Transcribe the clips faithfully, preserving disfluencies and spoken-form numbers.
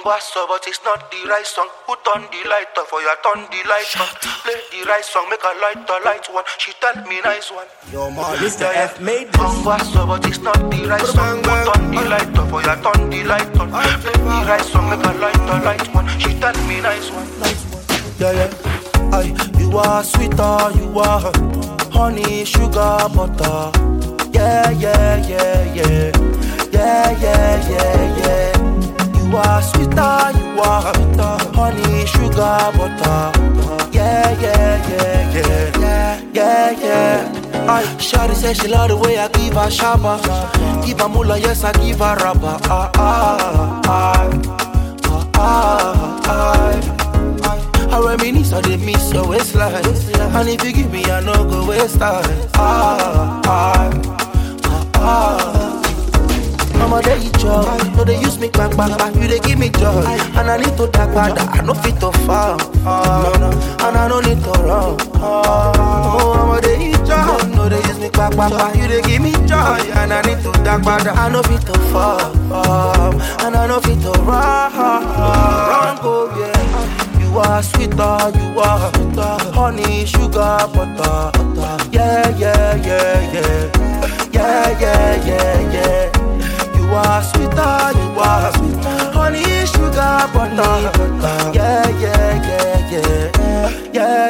Converso, but it's not the right song. Put on the light off, or you turn the light on. Play the right song, make a light the light one. She tell me nice one. Yo, man, Mister F made this. Converso, but it's not the right song. Put on the light off, or you turn the light on. Play the right song, make a light the light one. She tell me nice one. Nice one. Yeah, yeah. Aye, you are sweeter, you are honey, sugar, butter. Yeah, yeah, yeah, yeah. Yeah, yeah, yeah, yeah. You are sweeter, you are honey, sugar, butter. Yeah, yeah, yeah, yeah. Yeah, yeah, yeah. Aye, Shawty say she love the way I give her shabba. Give her moolah, yes, I give her rubber. Ah, ah, ah, ah, ah, ah. I reminisce, I did miss your waistline. And if you give me, I no go waste time. Ah, ah, ah, ah. Mama, they eat joy. No, they use me back, back, back. You, they give me joy. And I need to talk about that. I no fit to fall. And I don't need to run. Oh, mama, they eat joy. No, they use me back, back, back. You, they give me joy. And I need to talk about that. I no fit to fall. And I no fit to run. Run, go, yeah. You are sweeter, you are honey, sugar, butter. Yeah, yeah, yeah, yeah. Yeah, yeah, yeah, yeah. You are sweeter, you are honey, sugar, butter. Yeah, yeah, yeah, yeah. Yeah,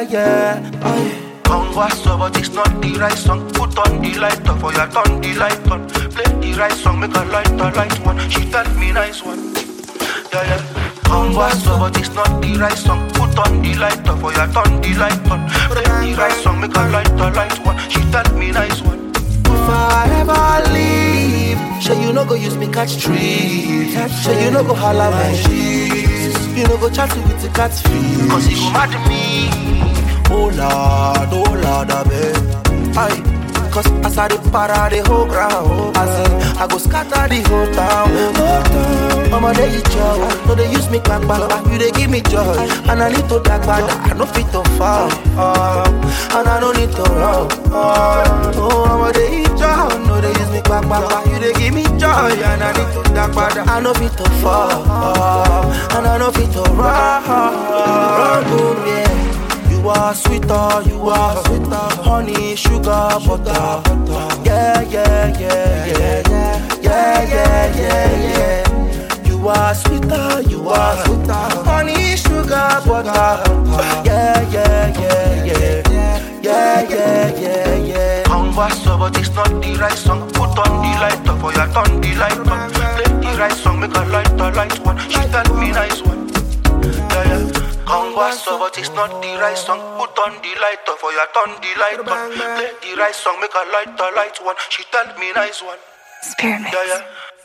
yeah. Converso, but it's not the right song. Put on the light off, or you turn the light on. Play the right song, make a light the light one. She tell me nice one. Yeah, yeah. Converso, but it's not the right song. Put on the light off, or you turn the light on. Play the right song, make a light the light one. She tell me nice one. If I ever leave, sure you no go use me catch trees. Sure you no go holla my shit. You no go chat with the cat's feet. Cause you go mad at me. Oh Lord, oh Lord, I beg. Aye. Cause as I the para the whole ground, as in, I go scatter the whole town. Mama, they eat joy. No, they use me back, back, back. You, they give me joy. And I need to dark back. I no fit to fall. And I don't need to run. Oh, mama, they eat joy. No, they use me back, back, back. You, they give me joy. And I need to dark back. I no fit to fall. And I no fit to run. Run, boom, yeah. You are sweeter, you are sweeter, honey, sugar, butter. Yeah, yeah, yeah, yeah. Yeah, yeah, yeah, yeah. You are sweeter, you are sweeter, honey, sugar, butter. Yeah, yeah, yeah, yeah. Yeah, yeah, yeah, yeah. Converso, but it's not the right song. Put on the light off, or you turn the light on. Play the right song, make a light the light one. She tell me nice one. Yeah, yeah. Converso, but it's not the right song. Put on the light off, or you turn the light on. Play the right song, make a light the light one. She tell me nice one. Spearmint. Yeah, yeah.